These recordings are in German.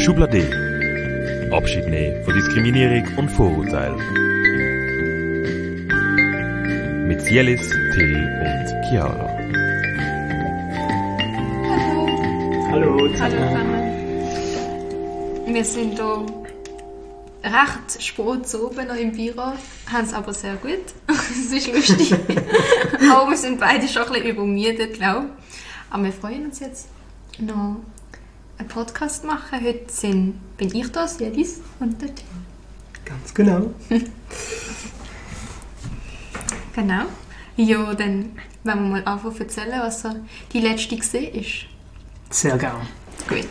Schublade. Abschied nehmen von Diskriminierung und Vorurteil. Mit Sielis, Till und Chiara. Hallo zusammen. Wir sind hier recht spät oben noch im Büro, haben es aber sehr gut. Es ist lustig. Aber wir sind beide schon ein bisschen übermüdet, glaube ich. Aber wir freuen uns jetzt noch einen Podcast zu machen. Heute bin ich da, Sielis und der Till. Ganz genau. Genau. Ja, dann wollen wir mal anfangen zu erzählen, was die letzte gesehen ist. Sehr gerne. Gut.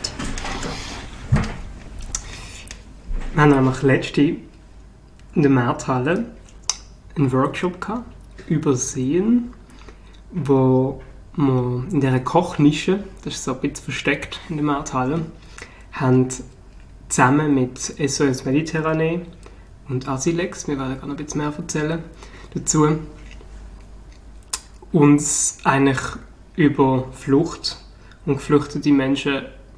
Wir haben nämlich letzte in der Markthalle einen Workshop gehabt, übersehen, wo wir in dieser Kochnische, das ist so ein bisschen versteckt in der Markthalle, haben zusammen mit SOS Mediterranee und Asilex, wir werden noch ein bisschen mehr erzählen dazu, uns eigentlich über Flucht und geflüchtete Menschen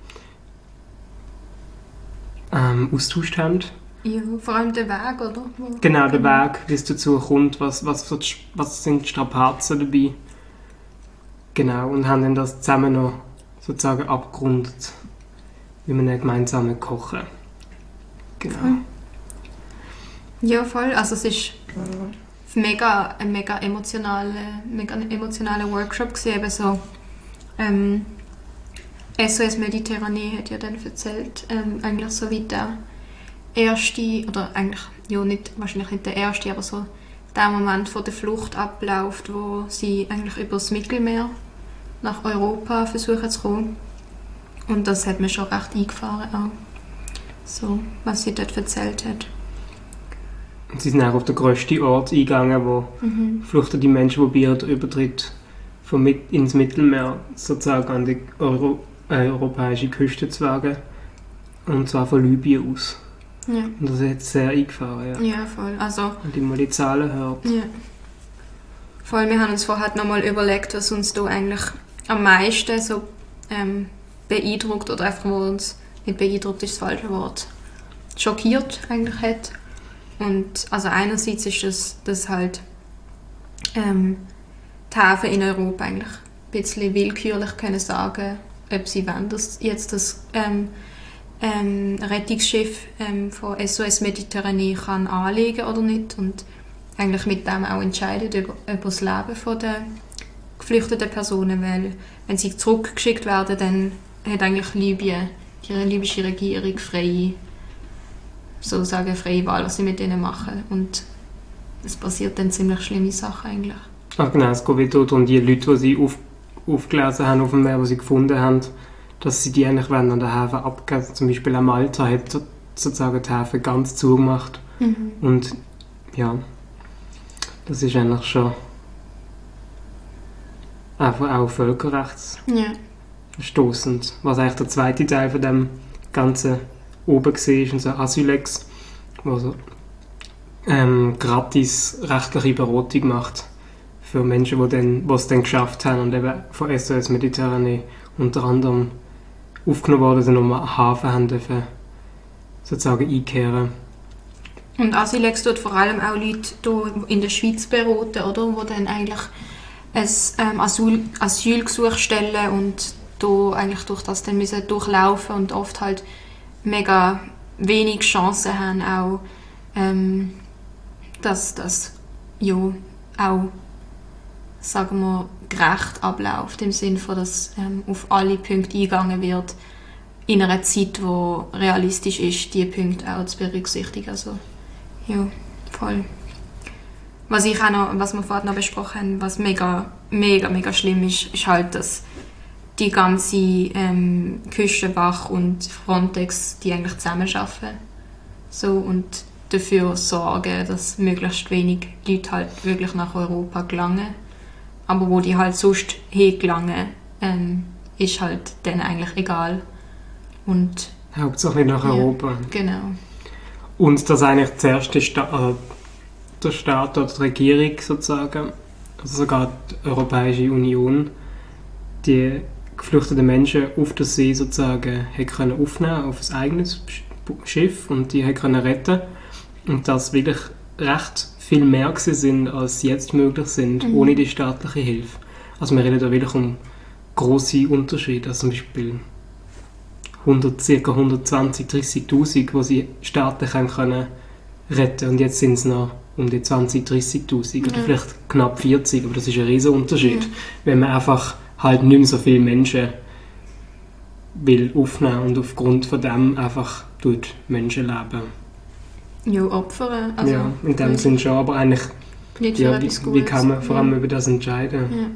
austauscht haben. Ja, vor allem der Weg, oder? Genau, der Weg, wie es dazu kommt, was sind die Strapazen dabei. Genau, und haben dann das zusammen noch sozusagen abgerundet, wie wir dann gemeinsam kochen. Genau. Ja, voll. Also es ist ein mega emotionaler Workshop gewesen, eben so SOS Mediterranee hat ja dann erzählt, eigentlich so wie der erste, oder eigentlich, ja nicht, wahrscheinlich nicht der erste, aber so der Moment von der Flucht abläuft, wo sie eigentlich über das Mittelmeer nach Europa versuchen zu kommen. Und das hat mir schon recht eingefahren auch, so, was sie dort erzählt hat. Und sie sind auch auf den grössten Ort eingegangen, wo geflüchtete Menschen probieren, den Übertritt ins Mittelmeer sozusagen an die europäische Küste zu wagen. Und zwar von Libyen aus. Ja. Und das hat sehr eingefahren, ja. Ja, voll. Also, und wenn man die Zahlen hört. Ja. Voll, wir haben uns vorher nochmal überlegt, was uns da eigentlich am meisten so beeindruckt, oder einfach, wo uns, nicht beeindruckt ist das falsche Wort, schockiert eigentlich hat. Und also einerseits ist das halt die Häfen in Europa eigentlich ein bisschen willkürlich können sagen, ob sie wollen, dass jetzt das Rettungsschiff von SOS Mediterranee kann anlegen oder nicht, und eigentlich mit dem auch entscheidet über das Leben der geflüchteten Personen, weil wenn sie zurückgeschickt werden, dann hat eigentlich Libyen, die libysche Regierung freie Wahl, was sie mit denen machen, und es passiert dann ziemlich schlimme Sachen eigentlich. Ach genau, es geht wieder darum, die Leute, die sie aufgelesen haben auf dem Meer, die sie gefunden haben, dass sie die eigentlich an den Häfen abgeben. Zum Beispiel auch Malta hat sozusagen die Häfen ganz zugemacht. Und ja, das ist eigentlich schon einfach auch völkerrechtsverstoßend. Was eigentlich der zweite Teil von dem Ganzen oben war, ist unser Asilex, wo so gratis rechtliche Beratung macht für Menschen, die es dann geschafft haben und eben von SOS Mediterranee unter anderem aufgenommen worden sind, um einen Hafen haben dürfen, sozusagen einkehren. Und Asilex tut vor allem auch Leute hier in der Schweiz beraten, oder? Die dann eigentlich ein Asylgesuch stellen und hier eigentlich durch das dann müssen durchlaufen und oft halt mega wenig Chancen haben, auch dass das ja auch, sagen wir, gerecht abläuft, im Sinne von, dass auf alle Punkte eingegangen wird, in einer Zeit, wo realistisch ist, diese Punkte auch zu berücksichtigen. Also, ja, voll. Was wir vorhin noch besprochen haben, was mega, mega, mega schlimm ist, ist halt, dass die ganze Küstenwache und Frontex, die eigentlich zusammenarbeiten. So, und dafür sorgen, dass möglichst wenig Leute halt wirklich nach Europa gelangen. Aber wo die halt sonst hingelangen, ist halt denen eigentlich egal. Und Hauptsache nicht nach Europa. Genau. Und dass eigentlich zuerst der Staat oder die Regierung sozusagen, also sogar die Europäische Union, die geflüchtete Menschen auf der See sozusagen können aufnehmen auf ein eigenes Schiff und die können retten und das wirklich recht viel mehr gewesen sind, als jetzt möglich sind, ohne die staatliche Hilfe. Also wir reden da wirklich um grosse Unterschiede, also zum Beispiel ca. 120, 30'000, die sie staatlich können retten und jetzt sind es noch um die 20, 30'000 oder vielleicht knapp 40, aber das ist ein riesen Unterschied, wenn man einfach halt nicht mehr so viele Menschen will aufnehmen und aufgrund von dem einfach tut Menschen leben. Ja, opfern. Also, ja, in dem Sinn schon, aber eigentlich nicht ja, wie kann man vor allem über das entscheiden? Ja.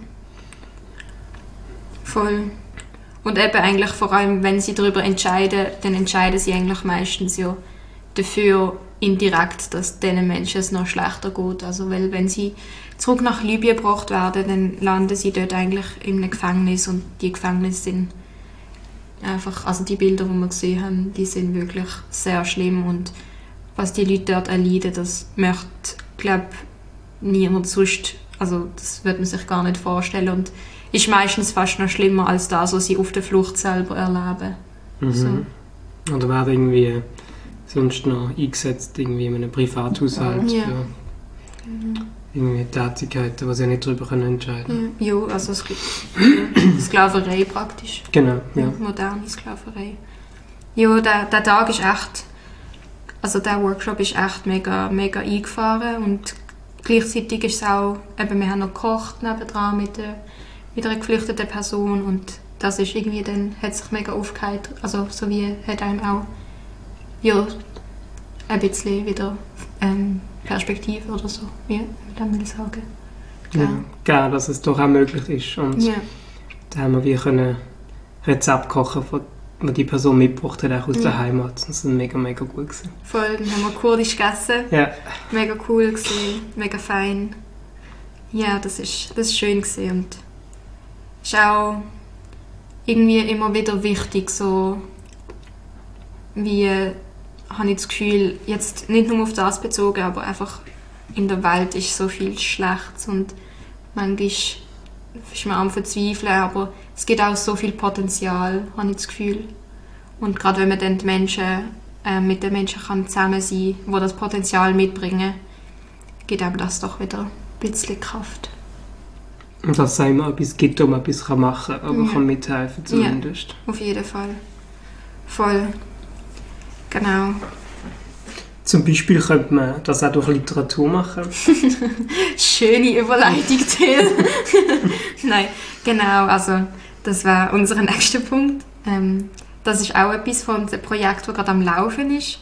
Voll. Und eben eigentlich vor allem, wenn sie darüber entscheiden, dann entscheiden sie eigentlich meistens ja dafür indirekt, dass diesen Menschen es noch schlechter geht. Also, weil wenn sie zurück nach Libyen gebracht werden, dann landen sie dort eigentlich in einem Gefängnis und die Gefängnisse sind einfach, also die Bilder, die wir gesehen haben, die sind wirklich sehr schlimm und was die Leute dort erleiden, das möchte, glaube niemand sonst, also das wird man sich gar nicht vorstellen und ist meistens fast noch schlimmer als das, was sie auf der Flucht selber erleben. So. Oder werden irgendwie sonst noch eingesetzt irgendwie in einem Privathaushalt für irgendwie Tätigkeiten, die sie nicht darüber entscheiden können. Ja, also es gibt Sklaverei praktisch. Genau, ja. Moderne Sklaverei. Ja, der Tag ist echt, also der Workshop ist echt mega, mega eingefahren und gleichzeitig ist es auch, eben, wir haben noch gekocht nebendran mit einer geflüchteten Person und das ist irgendwie dann, hat sich mega aufgeheitert, also so wie hat einem auch ja, ein bisschen wieder Perspektive oder so, wie man will sagen. Ja, dass es doch auch möglich ist und da haben wir wie können Rezept kochen, die die Person mitgebracht hat, auch aus der Heimat. Das war mega, mega gut gewesen. Voll, dann haben wir kurdisch gegessen. Ja. Mega cool gewesen, mega fein. Ja, das ist schön gewesen und ist auch irgendwie immer wieder wichtig, so wie habe ich das Gefühl, jetzt nicht nur auf das bezogen, aber einfach in der Welt ist so viel Schlechtes und manchmal ist man am Verzweifeln, aber es gibt auch so viel Potenzial, habe ich das Gefühl. Und gerade wenn man dann mit den Menschen kann zusammen sein kann, die das Potenzial mitbringen, gibt einem das doch wieder ein bisschen Kraft. Und dass es immer etwas gibt, wo man etwas machen kann, aber kann mithelfen zumindest. Ja, auf jeden Fall. Voll. Genau. Zum Beispiel könnte man das auch durch Literatur machen. Schöne Überleitung, Till. Nein, genau, also das wäre unser nächster Punkt. Das ist auch etwas von einem Projekt, das gerade am Laufen ist.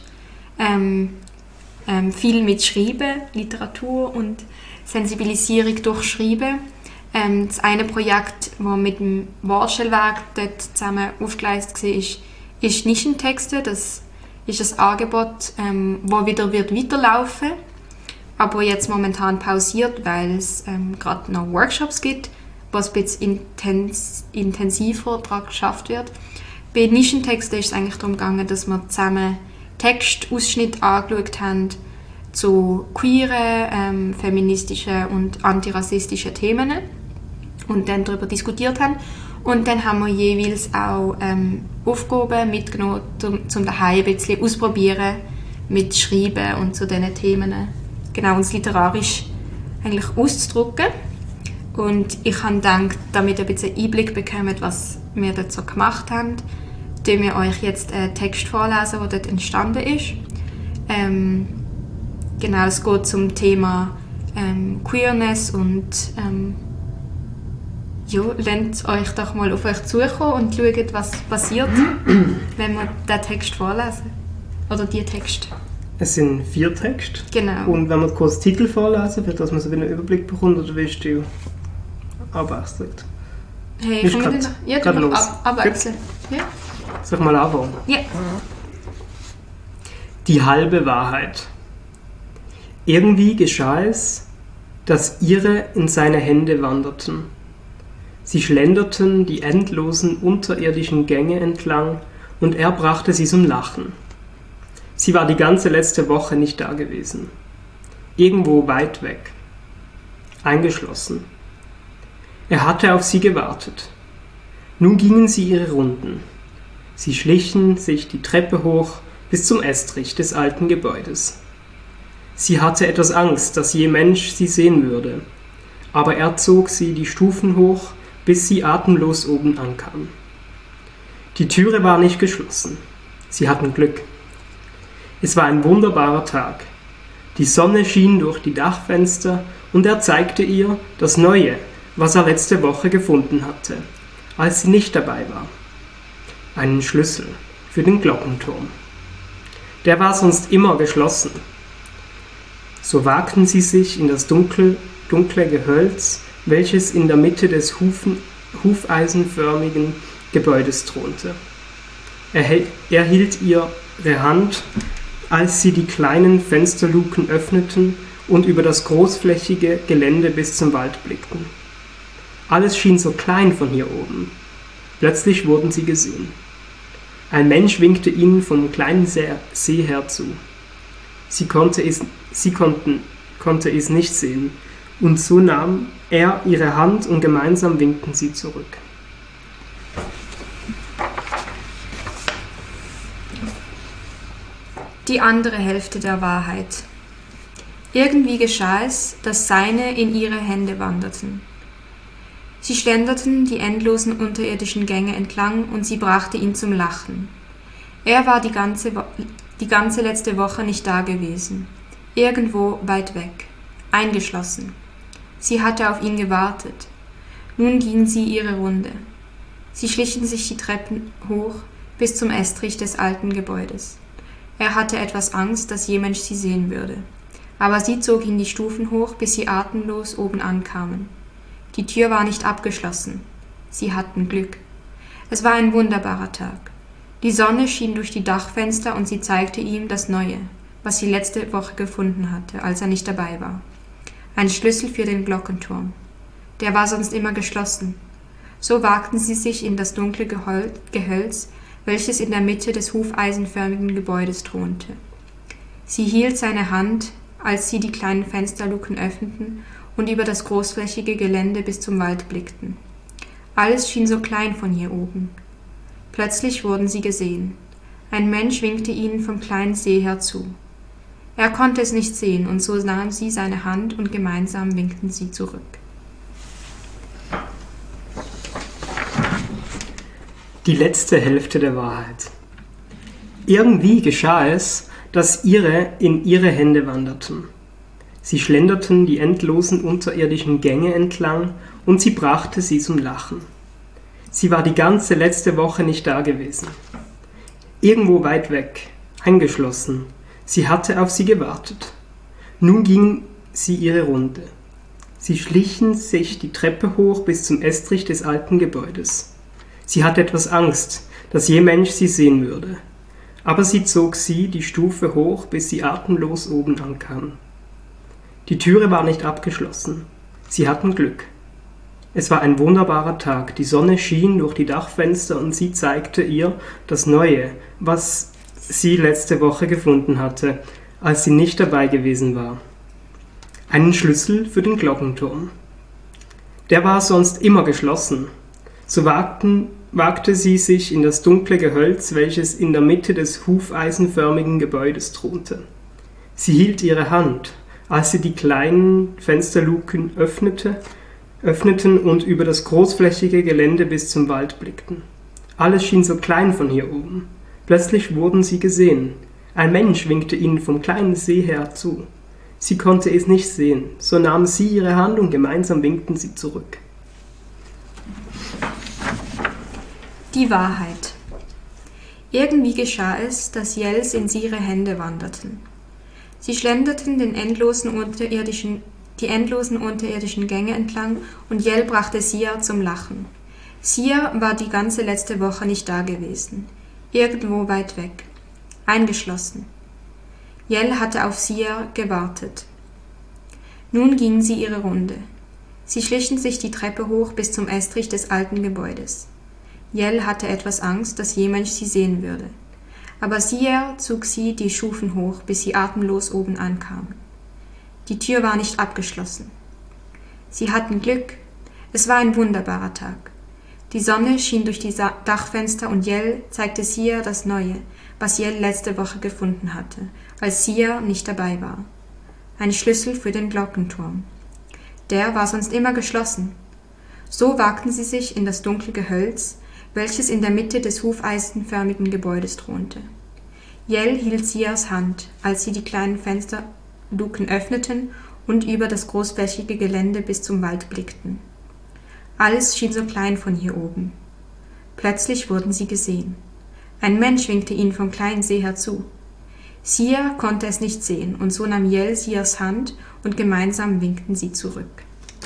Viel mit Schreiben, Literatur und Sensibilisierung durch Schreiben. Das eine Projekt, das mit dem Wortstellwerk dort zusammen aufgeleistet war, ist Nischentexte. Das ist ein Angebot, das wieder weiterlaufen wird, aber jetzt momentan pausiert, weil es gerade noch Workshops gibt, wo es ein bisschen intensiver daran geschafft wird. Bei Nischentexten ist es eigentlich darum gegangen, dass wir zusammen Textausschnitte angeschaut haben zu queeren, feministischen und antirassistischen Themen und dann darüber diskutiert haben. Und dann haben wir jeweils auch Aufgaben mitgenommen, um daheim ein bisschen auszuprobieren mit Schreiben und zu diesen Themen. Genau, uns literarisch eigentlich auszudrücken. Und ich habe gedacht, damit ihr ein bisschen Einblick bekommt, was wir dort so gemacht haben, tun wir euch jetzt einen Text vorlesen, der dort entstanden ist. Genau, es geht zum Thema Queerness und ja, lasst euch doch mal auf euch zukommen und schaut, was passiert, wenn wir diesen Text vorlesen. Oder die Texte. Es sind 4 Texte. Genau. Und wenn wir kurz den Titel vorlesen, für dass man so einen Überblick bekommt, oder willst du abwechseln? Hey, können wir den abwechseln? Ja. Soll ich mal anfangen? Ja. Die halbe Wahrheit. Irgendwie geschah es, dass ihre in seine Hände wanderten. Sie schlenderten die endlosen unterirdischen Gänge entlang und er brachte sie zum Lachen. Sie war die ganze letzte Woche nicht da gewesen. Irgendwo weit weg. Eingeschlossen. Er hatte auf sie gewartet. Nun gingen sie ihre Runden. Sie schlichen sich die Treppe hoch bis zum Estrich des alten Gebäudes. Sie hatte etwas Angst, dass je Mensch sie sehen würde, aber er zog sie die Stufen hoch, bis sie atemlos oben ankam. Die Türe war nicht geschlossen. Sie hatten Glück. Es war ein wunderbarer Tag. Die Sonne schien durch die Dachfenster und er zeigte ihr das Neue, was er letzte Woche gefunden hatte, als sie nicht dabei war. Einen Schlüssel für den Glockenturm. Der war sonst immer geschlossen. So wagten sie sich in das dunkle Gehölz, welches in der Mitte des hufeisenförmigen Gebäudes thronte. Er hielt ihre Hand, als sie die kleinen Fensterluken öffneten und über das großflächige Gelände bis zum Wald blickten. Alles schien so klein von hier oben. Plötzlich wurden sie gesehen. Ein Mensch winkte ihnen vom kleinen See her zu. Sie konnte es nicht sehen, und so nahm er ihre Hand und gemeinsam winkten sie zurück. Die andere Hälfte der Wahrheit. Irgendwie geschah es, dass seine in ihre Hände wanderten. Sie schlenderten die endlosen unterirdischen Gänge entlang und sie brachte ihn zum Lachen. Er war die ganze letzte Woche nicht da gewesen. Irgendwo weit weg. Eingeschlossen. Sie hatte auf ihn gewartet. Nun ging sie ihre Runde. Sie schlichen sich die Treppen hoch bis zum Estrich des alten Gebäudes. Er hatte etwas Angst, dass je Mensch sie sehen würde. Aber sie zog ihn die Stufen hoch, bis sie atemlos oben ankamen. Die Tür war nicht abgeschlossen. Sie hatten Glück. Es war ein wunderbarer Tag. Die Sonne schien durch die Dachfenster und sie zeigte ihm das Neue, was sie letzte Woche gefunden hatte, als er nicht dabei war. Ein Schlüssel für den Glockenturm. Der war sonst immer geschlossen. So wagten sie sich in das dunkle Gehölz, welches in der Mitte des hufeisenförmigen Gebäudes thronte. Sie hielt seine Hand, als sie die kleinen Fensterluken öffneten und über das großflächige Gelände bis zum Wald blickten. Alles schien so klein von hier oben. Plötzlich wurden sie gesehen. Ein Mensch winkte ihnen vom kleinen See her zu. Er konnte es nicht sehen, und so nahm sie seine Hand und gemeinsam winkten sie zurück. Die letzte Hälfte der Wahrheit. Irgendwie geschah es, dass in ihre Hände wanderten. Sie schlenderten die endlosen unterirdischen Gänge entlang und sie brachte sie zum Lachen. Sie war die ganze letzte Woche nicht da gewesen. Irgendwo weit weg, eingeschlossen. Sie hatte auf sie gewartet. Nun ging sie ihre Runde. Sie schlichen sich die Treppe hoch bis zum Estrich des alten Gebäudes. Sie hatte etwas Angst, dass je Mensch sie sehen würde. Aber sie zog sie die Stufe hoch, bis sie atemlos oben ankam. Die Türe war nicht abgeschlossen. Sie hatten Glück. Es war ein wunderbarer Tag. Die Sonne schien durch die Dachfenster und sie zeigte ihr das Neue, was sie letzte Woche gefunden hatte, als sie nicht dabei gewesen war. Einen Schlüssel für den Glockenturm. Der war sonst immer geschlossen. So wagte sie sich in das dunkle Gehölz, welches in der Mitte des hufeisenförmigen Gebäudes thronte. Sie hielt ihre Hand, als sie die kleinen Fensterluken öffneten und über das großflächige Gelände bis zum Wald blickten. Alles schien so klein von hier oben. Plötzlich wurden sie gesehen. Ein Mensch winkte ihnen vom kleinen See her zu. Sie konnte es nicht sehen, so nahm sie ihre Hand und gemeinsam winkten sie zurück. Die Wahrheit. Irgendwie geschah es, dass Jells in ihre Hände wanderten. Sie schlenderten die endlosen unterirdischen Gänge entlang und Jell brachte Sia zum Lachen. Sia war die ganze letzte Woche nicht da gewesen. Irgendwo weit weg. Eingeschlossen. Jell hatte auf Sia gewartet. Nun gingen sie ihre Runde. Sie schlichen sich die Treppe hoch bis zum Estrich des alten Gebäudes. Jell hatte etwas Angst, dass je Mensch sie sehen würde. Aber Sia zog sie die Stufen hoch, bis sie atemlos oben ankamen. Die Tür war nicht abgeschlossen. Sie hatten Glück. Es war ein wunderbarer Tag. Die Sonne schien durch die Dachfenster und Jell zeigte Sia das Neue, was Jell letzte Woche gefunden hatte, als Sia nicht dabei war. Ein Schlüssel für den Glockenturm. Der war sonst immer geschlossen. So wagten sie sich in das dunkle Gehölz, welches in der Mitte des hufeisenförmigen Gebäudes thronte. Jell hielt Sias Hand, als sie die kleinen Fensterluken öffneten und über das großflächige Gelände bis zum Wald blickten. Alles schien so klein von hier oben. Plötzlich wurden sie gesehen. Ein Mensch winkte ihnen vom kleinen See herzu. Sia konnte es nicht sehen, und so nahm Jell Sias Hand und gemeinsam winkten sie zurück.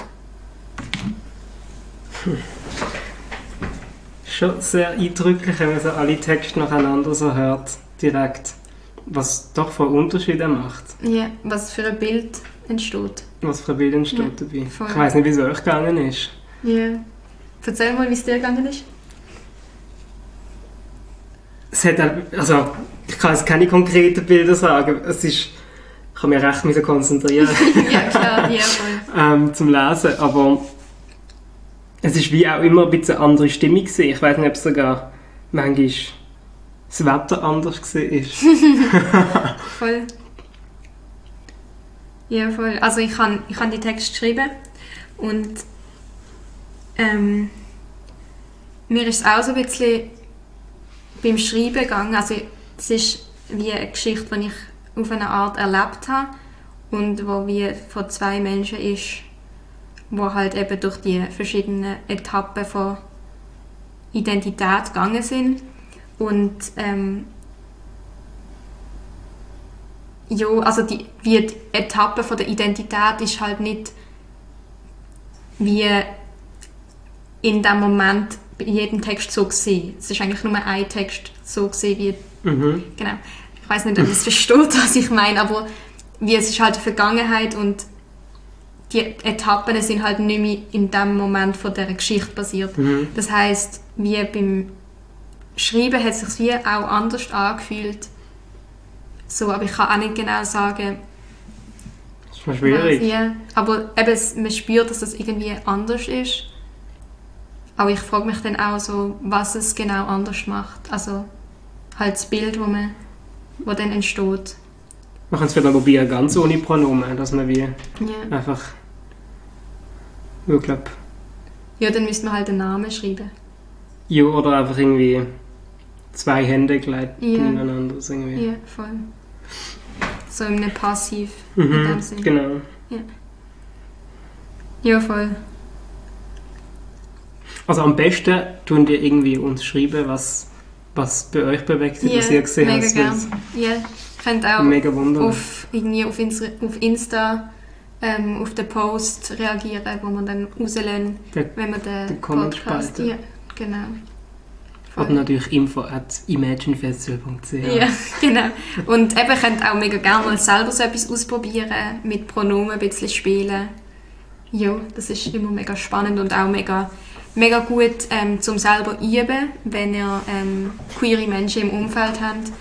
Schon sehr eindrücklich, wenn man so alle Texte nacheinander so hört, direkt. Was doch für Unterschiede macht. Ja, was für ein Bild entsteht. Was für ein Bild entsteht dabei. voll. Ich weiss nicht, wie es euch gegangen ist. Ja. Erzähl mal, wie es dir gegangen ist. Es hat, also, ich kann jetzt keine konkreten Bilder sagen. Ich kann mich recht konzentrieren Ja, klar, ja, voll. zum Lesen, aber es ist wie auch immer ein bisschen eine andere Stimmung gewesen. Ich weiß nicht, ob es sogar manchmal das Wetter anders war. Voll. Ja, voll. Also ich habe die Texte geschrieben und mir ist es auch so ein bisschen beim Schreiben gegangen. Also es ist wie eine Geschichte, die ich auf eine Art erlebt habe und wo wie von zwei Menschen ist, wo halt eben durch die verschiedenen Etappen von Identität gegangen sind. Und ja, also die Etappe von der Identität ist halt nicht wie in dem Moment bei jedem Text so gesehen. Es ist eigentlich nur ein Text so gesehen wie... Genau. Ich weiß nicht, ob ihr es versteht, was ich meine, aber wie es ist halt die Vergangenheit und die Etappen sind halt nicht mehr in dem Moment von dieser Geschichte passiert. Das heisst, wie beim Schreiben hat es sich wie auch anders angefühlt. So, aber ich kann auch nicht genau sagen... Das ist mal schwierig. Ja, aber eben, man spürt, dass das irgendwie anders ist. Aber ich frage mich dann auch so, was es genau anders macht. Also halt das Bild, das dann entsteht. Man kann es vielleicht probieren, ganz ohne Pronomen, dass man wie einfach... Ich glaube... Ja, dann müsste man halt den Namen schreiben. Ja, oder einfach irgendwie 2 Hände gelegt nebeneinander. Irgendwie. Ja, voll. So in einem Passiv in dem Sinne. Genau. Ja, voll. Also am besten tun die irgendwie uns schreiben, was bei euch bewegt hat, was ihr gesehen habt. Mega gerne. Ja, könnt auch mega wunderbar. auf Insta auf den Post reagieren, wo man dann rauslösen, wenn man den Podcast... Ja, genau. Voll. Oder natürlich info@imaginefestival.ch. Ja, genau. Und eben könnt auch mega gerne mal selber so etwas ausprobieren, mit Pronomen ein bisschen spielen. Ja, das ist immer mega spannend und auch mega gut zum selber üben, wenn ihr queere Menschen im Umfeld habt.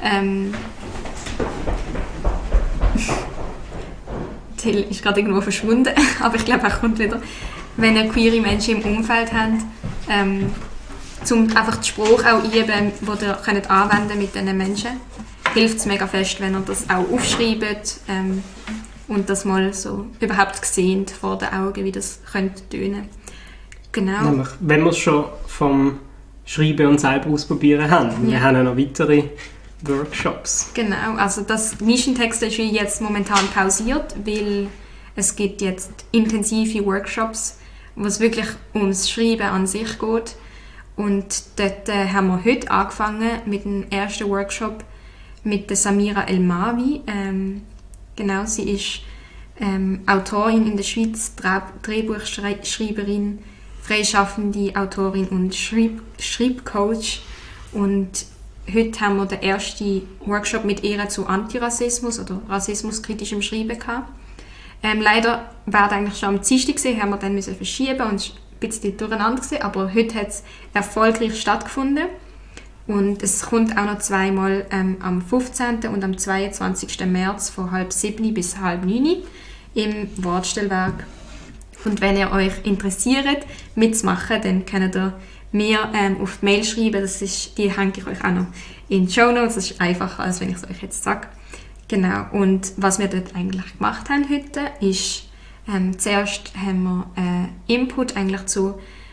Till ist gerade irgendwo verschwunden, aber ich glaube, er kommt wieder. Wenn ihr queere Menschen im Umfeld habt, um einfach den Spruch auch üben, den ihr könnt anwenden mit diesen Menschen, hilft es mega fest, wenn ihr das auch aufschreibt und das mal so überhaupt seht vor den Augen, wie das könnte tönen. Genau. Nämlich, wenn wir es schon vom Schreiben und selber ausprobieren haben. Wir haben ja noch weitere Workshops. Genau, also das Nischentext ist jetzt momentan pausiert, weil es gibt jetzt intensive Workshops, wo es wirklich ums Schreiben an sich geht. Und dort haben wir heute angefangen mit dem ersten Workshop mit der Samira El-Mawi. Genau, sie ist Autorin in der Schweiz, Drehbuchschreiberin, freischaffende Autorin und Schreibcoach. Und heute haben wir den ersten Workshop mit ihr zu Antirassismus oder rassismuskritischem Schreiben gehabt. Leider wäre eigentlich schon am Dienstag gewesen, haben wir dann müssen verschieben und es war ein bisschen durcheinander gewesen, aber heute hat es erfolgreich stattgefunden. Und es kommt auch noch zweimal am 15. und am 22. März von 6:30 bis 8:30 im Wortstellwerk. Und wenn ihr euch interessiert, mitzumachen, dann könnt ihr mir auf die Mail schreiben. Die hänge ich euch auch noch in die Shownotes. Das ist einfacher, als wenn ich es euch jetzt sage. Genau. Und was wir dort eigentlich gemacht haben heute, ist, zuerst haben wir Input eigentlich zu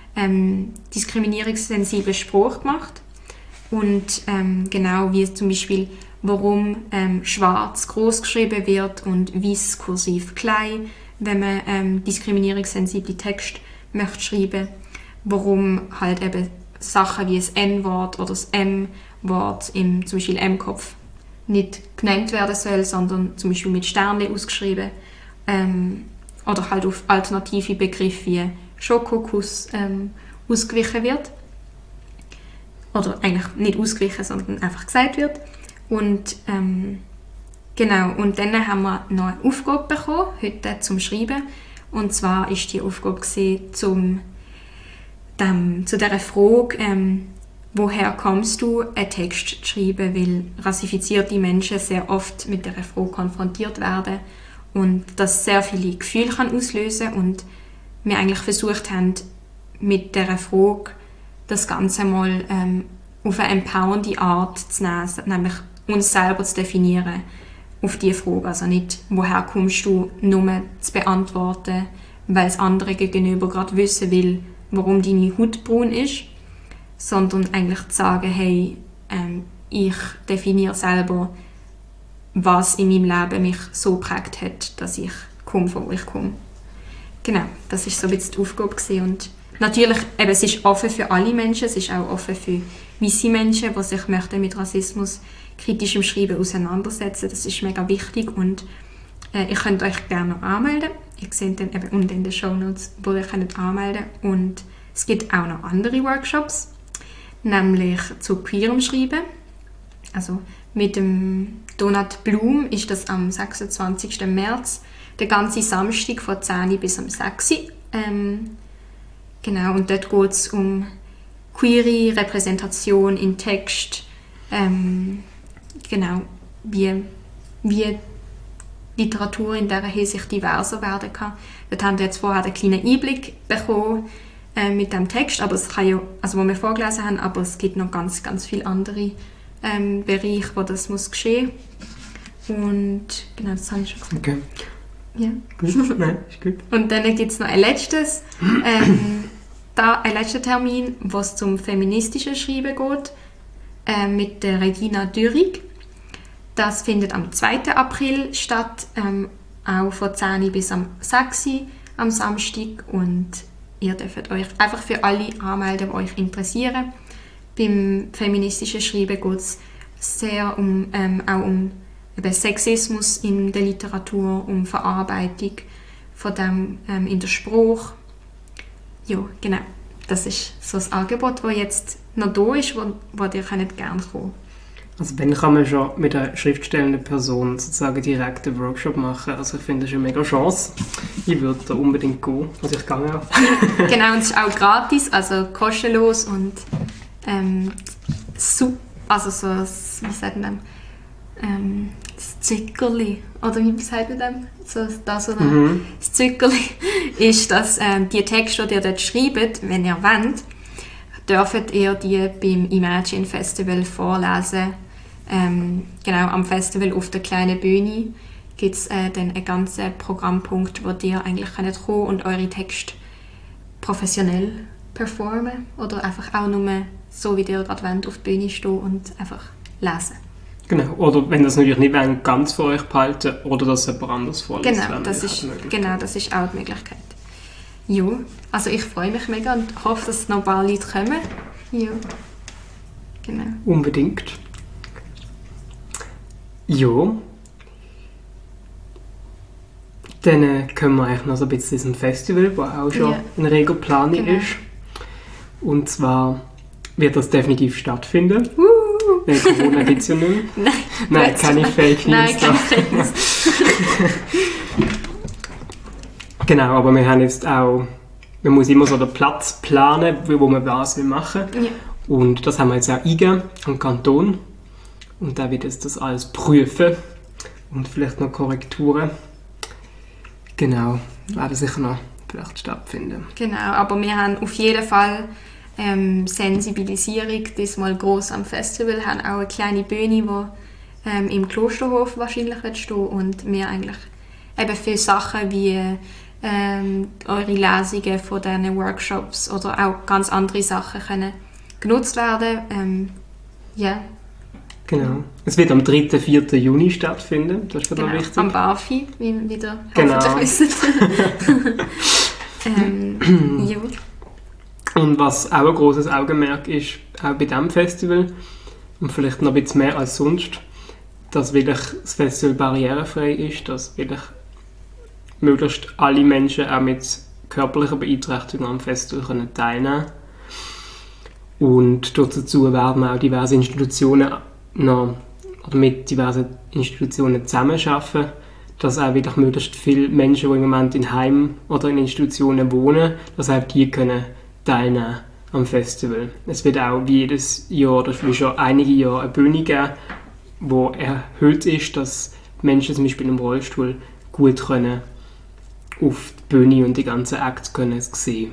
diskriminierungssensiblen Spruch gemacht. Und genau wie zum Beispiel, warum schwarz groß geschrieben wird und weiß kursiv klein, wenn man diskriminierungssensible Texte möchte schreiben, warum halt eben Sachen wie das N-Wort oder das M-Wort im zum Beispiel M-Kopf nicht genannt werden soll, sondern zum Beispiel mit Sternchen ausgeschrieben, oder halt auf alternative Begriffe wie Schokokuss ausgewichen wird. Oder eigentlich nicht ausgewichen, sondern einfach gesagt wird. Und genau, und dann haben wir noch eine Aufgabe bekommen, heute zum Schreiben. Und zwar war die Aufgabe zu dieser Frage, woher kommst du, einen Text zu schreiben, weil rassifizierte Menschen sehr oft mit dieser Frage konfrontiert werden und das sehr viele Gefühle auslösen kann. Und wir eigentlich versucht haben, mit dieser Frage das Ganze mal auf eine empowernde Art zu nehmen, nämlich uns selber zu definieren auf diese Frage. Also nicht, woher kommst du, nur zu beantworten, weil es andere gegenüber gerade wissen will, warum deine Haut braun ist, sondern eigentlich zu sagen, hey, ich definiere selber, was in meinem Leben mich so geprägt hat, dass ich komme, von wo ich komme. Genau, das war so ein bisschen die Aufgabe gewesen. Und natürlich, eben, es ist offen für alle Menschen, es ist auch offen für weisse Menschen, die sich möchten mit Rassismus kritischem Schreiben auseinandersetzen. Das ist mega wichtig und ihr könnt euch gerne noch anmelden. Ihr seht dann eben unten in den Shownotes, wo ihr könnt anmelden könnt. Und es gibt auch noch andere Workshops, nämlich zu queerem Schreiben. Also mit dem Donat Blum ist das am 26. März, der ganze Samstag von 10 bis am 6. Genau, und dort geht es um queere Repräsentation in Text, genau, wie Literatur in dieser Hinsicht diverser werden kann. Dort haben wir jetzt vorher einen kleinen Einblick bekommen mit dem Text, aber es kann ja, also wo wir vorgelesen haben, aber es gibt noch ganz, ganz viele andere Bereiche, wo das muss geschehen. Und genau, das habe ich schon gesagt. Okay. Ja. Gut. Nein, ist gut. Und dann gibt es noch einen letzten Termin, wo es zum feministischen Schreiben geht, mit der Regina Dürig. Das findet am 2. April statt, auch von 10 bis am 6 am Samstag. Und ihr dürft euch einfach für alle anmelden, die euch interessieren. Beim feministischen Schreiben geht es sehr auch um Sexismus in der Literatur, um Verarbeitung von dem in der Sprache. Ja, genau. Das ist so das Angebot, das jetzt noch da ist, wo ihr gerne kommen könnt. Also wenn kann man schon mit einer schriftstellenden Person sozusagen direkt einen Workshop machen. Also ich finde, das ist eine mega Chance. Ich würde da unbedingt gehen. Also ich gehe auch. Genau, und es ist auch gratis, also kostenlos und also so, wie sagt man das Zückerli, oder wie sagt man dem? So, das Zückerli ist, dass die Texte, die ihr dort schreibt, wenn ihr wollt, dürft ihr die beim Imagine Festival vorlesen. Genau, am Festival auf der kleinen Bühne gibt es dann einen ganzen Programmpunkt, wo ihr eigentlich kommen könnt und eure Texte professionell performen oder einfach auch nur so, wie ihr gerade wollt, auf der Bühne stehen und einfach lesen. Genau, oder wenn das natürlich nicht ganz von euch behalten oder dass jemand anders vorliest. Genau, das ist auch die Möglichkeit. Ja, also ich freue mich mega und hoffe, dass noch ein paar Leute kommen. Ja, genau. Unbedingt. Ja. Dann kommen wir eigentlich noch so ein bisschen zu diesem Festival, das auch schon in reger Planung ist. Und zwar wird das definitiv stattfinden. Weil Corona gibt es ja nicht mehr. Nein, keine Fake News. Nein, keine Fake News. Genau, aber wir haben jetzt auch, man muss immer so den Platz planen, wo man was machen will. Ja. Und das haben wir jetzt auch eingegeben am Kanton. Und der wird jetzt das alles prüfen und vielleicht noch Korrekturen. Genau, werden sicher noch vielleicht stattfinden. Genau, aber wir haben auf jeden Fall Sensibilisierung diesmal gross am Festival. Wir haben auch eine kleine Bühne, die im Klosterhof wahrscheinlich wird stehen und wir eigentlich eben für Sachen wie eure Lesungen von diesen Workshops oder auch ganz andere Sachen können genutzt werden. Ja. Genau. Es wird am 3. 4. Juni stattfinden, das ist Genau, noch wichtig. am BAFI, wie ihr wieder Genau. hoffentlich wisst. Ja. Und was auch ein grosses Augenmerk ist, auch bei diesem Festival, und vielleicht noch ein bisschen mehr als sonst, dass wirklich das Festival barrierefrei ist, dass wirklich möglichst alle Menschen auch mit körperlicher Beeinträchtigung am Festival können teilnehmen können. Und dazu werden auch diverse Institutionen noch, oder mit diversen Institutionen zusammenarbeiten, dass auch wirklich möglichst viele Menschen, die im Moment in Heimen oder in Institutionen wohnen, dass auch die können teilnehmen am Festival. Es wird auch wie jedes Jahr, oder wie schon einige Jahre, eine Bühne geben, die erhöht ist, dass Menschen zum Beispiel im Rollstuhl gut können auf die Bühne und die ganzen Acts können sehen.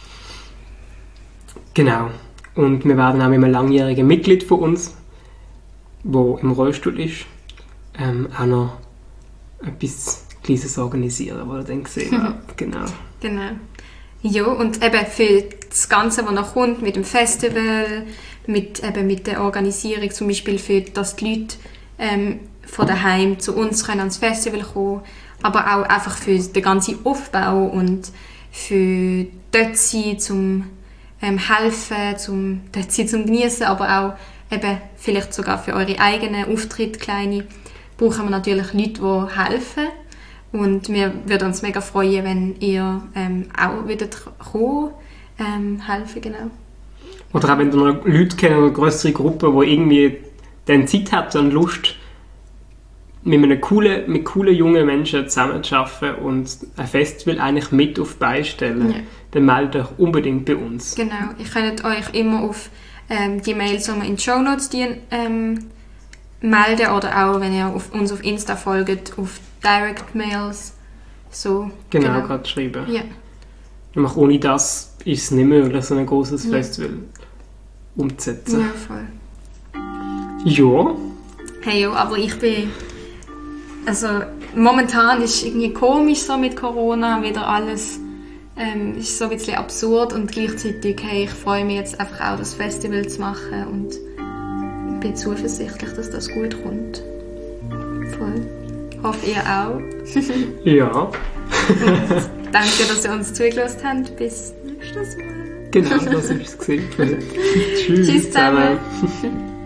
Genau. Und wir werden auch mit einem langjährigen Mitglied von uns, der im Rollstuhl ist, auch noch etwas Kleines organisieren, was ihr dann gesehen habt. Genau. Genau. Ja, und eben für das Ganze, was noch kommt, mit dem Festival, mit der Organisierung, zum Beispiel für, dass die Leute von daheim zu uns können ans Festival kommen, aber auch einfach für den ganzen Aufbau und für dort sein, zum helfen, dort sein zum Genießen, aber auch eben vielleicht sogar für eure eigenen Auftritte, kleine, brauchen wir natürlich Leute, die helfen. Und wir würden uns mega freuen, wenn ihr auch würdet kommen, helfen, genau. Oder auch wenn ihr noch Leute kennt, eine größere Gruppe, die irgendwie dann Zeit hat und Lust, mit coolen jungen Menschen zusammenzuarbeiten und ein Festival eigentlich mit auf die Beine stellen, dann meldet euch unbedingt bei uns. Genau, ihr könnt euch immer auf die Mails, die wir in den Shownotes melden, oder auch, wenn ihr uns auf Insta folgt, auf Direct Mails. So, genau. Gerade schreiben. Ja. Nämlich ohne das ist es nicht möglich, so ein großes Festival umzusetzen. Ja, voll. Ja. Hey, ja, aber ich bin... Also, momentan ist es irgendwie komisch so mit Corona, wieder alles ist so ein bisschen absurd und gleichzeitig, hey, ich freue mich jetzt einfach auch, das Festival zu machen und bin zuversichtlich, dass das gut kommt. Voll. Hoffe ihr auch. Ja. Und danke, dass ihr uns zugelassen habt. Bis nächstes Mal. Genau, das war es. Tschüss Tschüss zusammen.